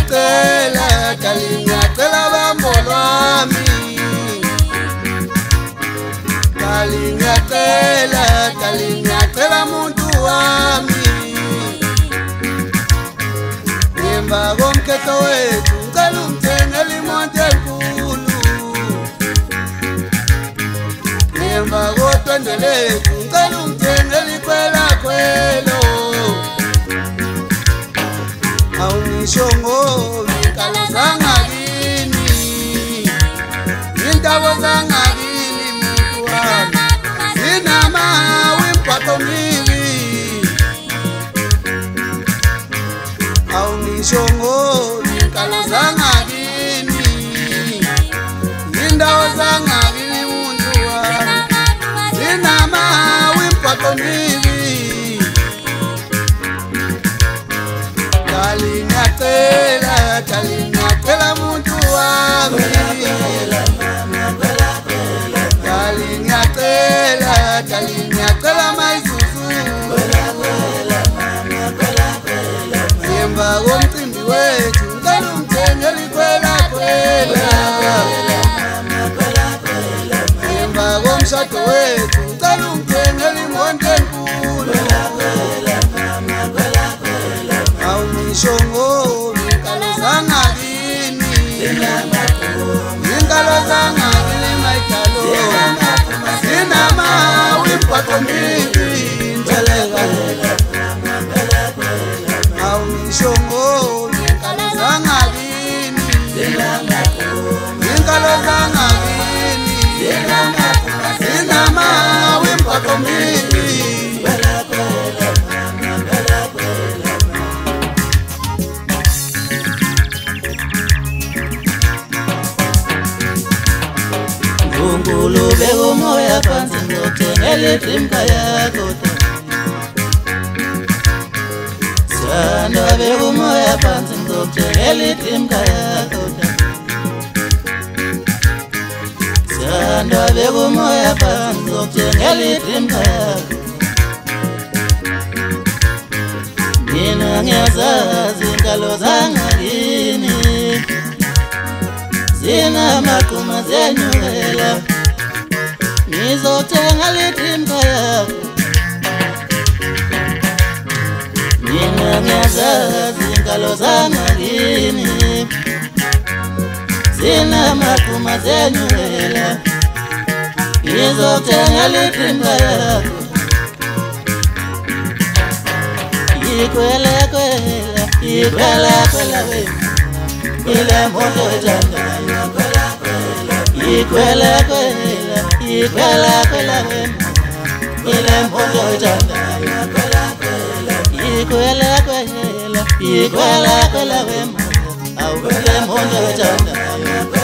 ngiyacela bambo lwami ngiyacela muntu wami ngemva komkhetho wethu ngicela ungithengele imoto enkulu ngemva kodwendwe lethu ngicela ungithengele ikhwelakhwelo awungisho ngoba inkalo zangakini intabo zangakini muntu wami zinamawimbato mibi awungisho ngoba inkalo zangakini indawo zangakini muntu wami zinamawimbato mibi ngiyacela muntu wami ngiyacela mayizuzu ngemva komcimbi wethu ngicela ungithengele ikhwelakhwela ngemva komshado wethu ngicela ungithengele imoto enkulu awungisho ngoba inkalo zangakini mayidalo zinamawimbato mibi nteleka awungisho ngoba inkalo zangakini zinamawimbato mibi Ngulu beko moya phansi ngithengele idrimka yakho Sanda beko moya phansi ngithengele idrimka yakho Sanda beko moya phansi ngithengele idrimka yakho Mina ngiyazazi inkalo zangakini zinamaqhuma zenyukela ngizothenga lidrimka yakho mina ngiyazazi inkalo zangakini zinamaqhuma zenyukela ngizothenga lidrimka yakho ikwela wena ile moto ethandayo ikwela wena ile moto ethandayo ikwela wena awule moto ethandayo